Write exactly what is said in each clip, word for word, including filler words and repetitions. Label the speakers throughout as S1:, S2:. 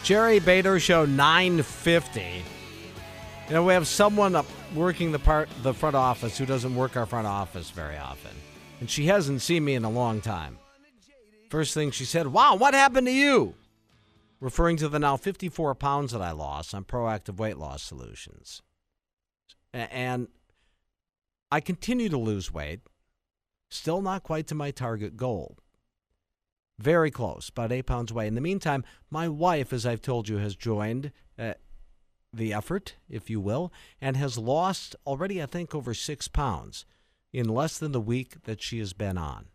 S1: Jerry Bader Show, nine fifty. You know, we have someone up working the part, the front office who doesn't work our front office very often. And she hasn't seen me in a long time. First thing she said, wow, what happened to you? Referring to the now fifty-four pounds that I lost on Proactive Weight Loss Solutions. And I continue to lose weight. Still not quite to my target goal. Very close, about eight pounds away. In the meantime, my wife, as I've told you, has joined uh, the effort, if you will, and has lost already, I think, over six pounds in less than the week that she has been on.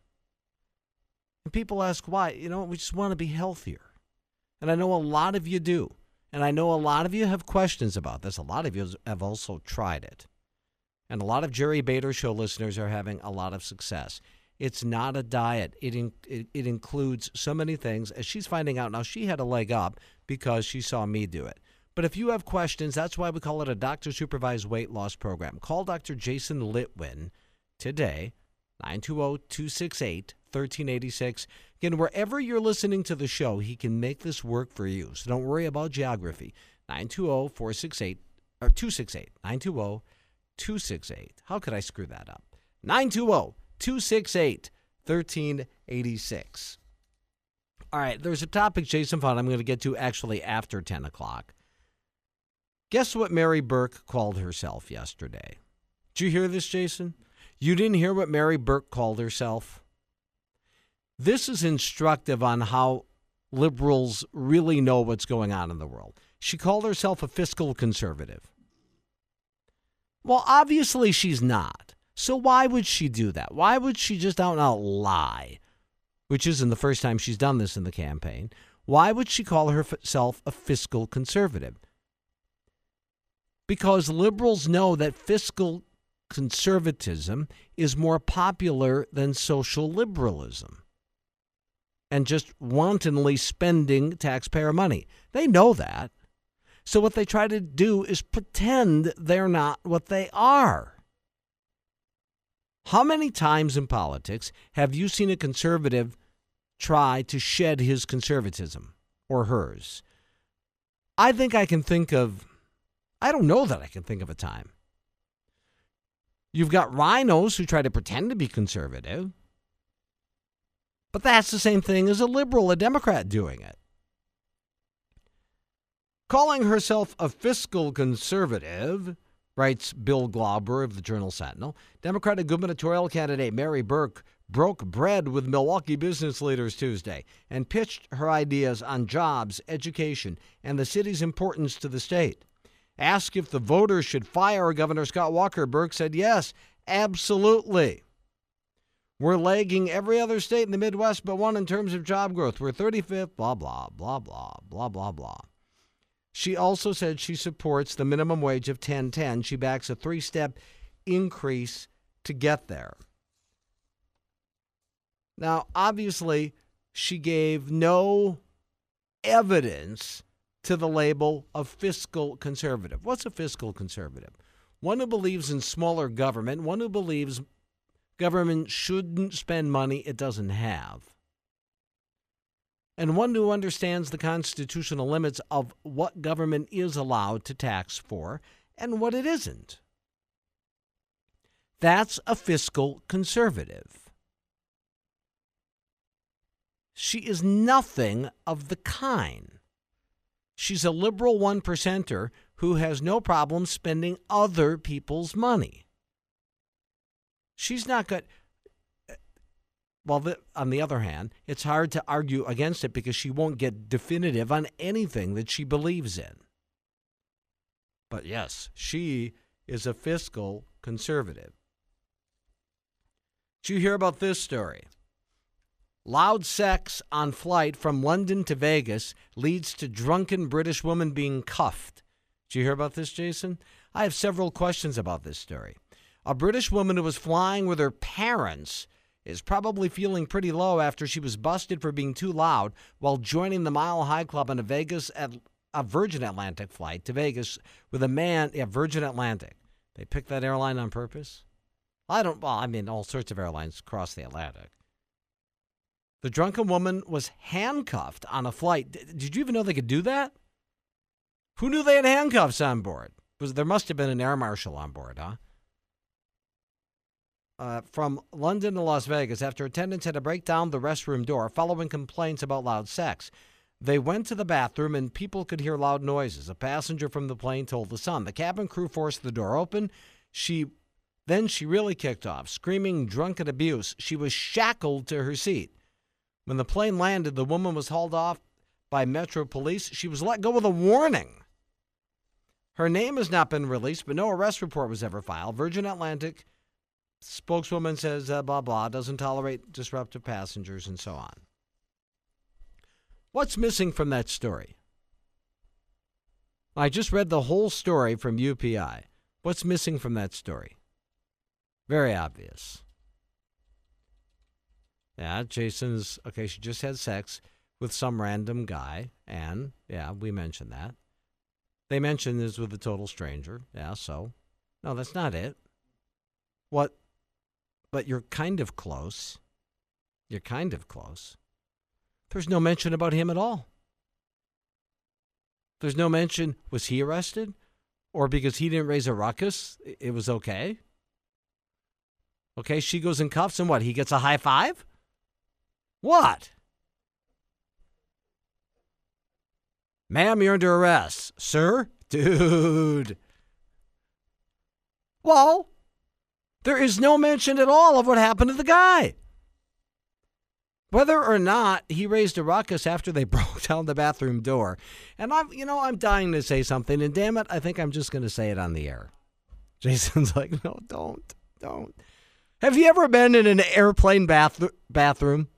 S1: And people ask why. You know, we just want to be healthier. And I know a lot of you do. And I know a lot of you have questions about this. A lot of you have also tried it. And a lot of Jerry Bader Show listeners are having a lot of success. It's not a diet. It, in, it it includes so many things. As she's finding out now, she had a leg up because she saw me do it. But if you have questions, that's why we call it a doctor-supervised weight loss program. Call Doctor Jason Litwin today, nine two zero, two six eight, one three eight six. Again, wherever you're listening to the show, he can make this work for you. So don't worry about geography. nine two zero, four six eight, or two six eight, nine two zero, two six eight. How could I screw that up? nine two zero, two six eight, one three eight six. All right, there's a topic Jason found I'm going to get to actually after ten o'clock. Guess what Mary Burke called herself yesterday? Did you hear this, Jason? You didn't hear what Mary Burke called herself? This is instructive on how liberals really know what's going on in the world. She called herself a fiscal conservative. Well, obviously she's not. So why would she do that? Why would she just out and out lie? Which isn't the first time she's done this in the campaign. Why would she call herself a fiscal conservative? Because liberals know that fiscal conservatism is more popular than social liberalism and just wantonly spending taxpayer money. They know that. So what they try to do is pretend they're not what they are. How many times in politics have you seen a conservative try to shed his conservatism or hers? I think I can think of, I don't know that I can think of a time. You've got rhinos who try to pretend to be conservative, but that's the same thing as a liberal, a Democrat doing it. Calling herself a fiscal conservative, writes Bill Glauber of the Journal-Sentinel, Democratic gubernatorial candidate Mary Burke broke bread with Milwaukee business leaders Tuesday and pitched her ideas on jobs, education, and the city's importance to the state. Asked if the voters should fire Governor Scott Walker, Burke said, yes, absolutely. We're lagging every other state in the Midwest but one in terms of job growth. We're thirty-fifth, blah, blah, blah, blah, blah, blah, blah. She also said she supports the minimum wage of ten ten. She backs a three-step increase to get there. Now, obviously, she gave no evidence to the label of fiscal conservative. What's a fiscal conservative? One who believes in smaller government, one who believes government shouldn't spend money it doesn't have, and one who understands the constitutional limits of what government is allowed to tax for and what it isn't. That's a fiscal conservative. She is nothing of the kind. She's a liberal one percenter who has no problem spending other people's money. She's not good. Well, the, on the other hand, it's hard to argue against it because she won't get definitive on anything that she believes in. But yes, she is a fiscal conservative. Did you hear about this story? Loud sex on flight from London to Vegas leads to drunken British woman being cuffed. Did you hear about this, Jason? I have several questions about this story. A British woman who was flying with her parents is probably feeling pretty low after she was busted for being too loud while joining the Mile High Club on a Vegas at a Virgin Atlantic flight to Vegas with a man. Yeah, Virgin Atlantic. They picked that airline on purpose? I don't. Well, I mean, all sorts of airlines cross the Atlantic. The drunken woman was handcuffed on a flight. D- did you even know they could do that? Who knew they had handcuffs on board? Was there must have been an air marshal on board, huh? Uh, from London to Las Vegas after attendants had to break down the restroom door following complaints about loud sex. They went to the bathroom and people could hear loud noises. A passenger from the plane told The Sun. The cabin crew forced the door open. She Then she really kicked off, screaming drunken abuse. She was shackled to her seat. When the plane landed, the woman was hauled off by Metro Police. She was let go with a warning. Her name has not been released, but no arrest report was ever filed. Virgin Atlantic spokeswoman says, uh, blah, blah, doesn't tolerate disruptive passengers and so on. What's missing from that story? I just read the whole story from U P I. What's missing from that story? Very obvious. Yeah, Jason's, okay, she just had sex with some random guy, and, yeah, we mentioned that. They mentioned this with a total stranger, yeah, so, no, that's not it. What, but you're kind of close. You're kind of close. There's no mention about him at all. There's no mention, was he arrested? Or because he didn't raise a ruckus, it was okay? Okay, she goes in cuffs, and what, he gets a high five? What? Ma'am, you're under arrest. Sir? Dude. Well, there is no mention at all of what happened to the guy. Whether or not he raised a ruckus after they broke down the bathroom door. And I'm, you know, I'm dying to say something, and damn it, I think I'm just going to say it on the air. Jason's like, no, don't, don't. Have you ever been in an airplane bath bathroom?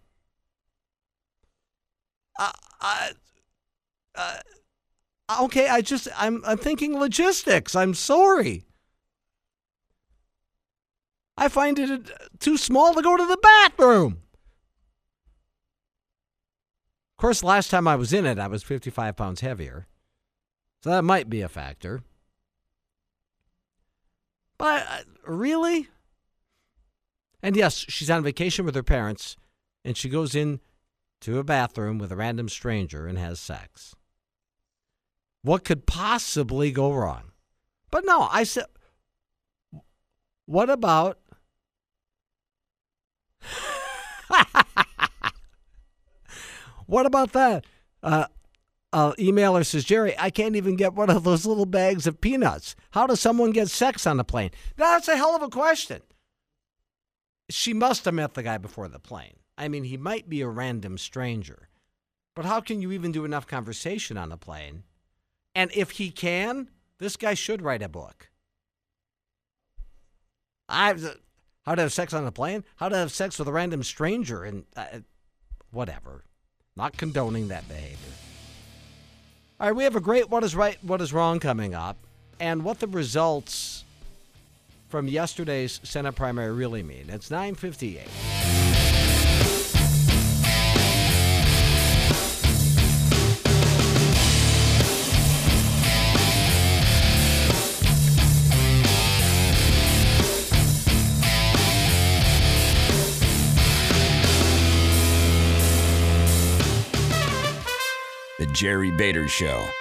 S1: Uh, uh, uh, okay, I just, I'm, I'm thinking logistics. I'm sorry. I find it too small to go to the bathroom. Of course, last time I was in it, I was fifty-five pounds heavier. So that might be a factor. But uh, really? And yes, she's on vacation with her parents, and she goes in to a bathroom with a random stranger and has sex. What could possibly go wrong? But no, I said, what about... What about that? Uh, uh, emailer says, Jerry, I can't even get one of those little bags of peanuts. How does someone get sex on a plane? That's a hell of a question. She must have met the guy before the plane. I mean, he might be a random stranger. But how can you even do enough conversation on a plane? And if he can, this guy should write a book. I've, how to have sex on a plane? How to have sex with a random stranger? And uh, whatever. Not condoning that behavior. All right, we have a great What is Right, What is Wrong coming up, and what the results from yesterday's Senate primary really mean. It's nine fifty-eight.
S2: The Jerry Bader Show.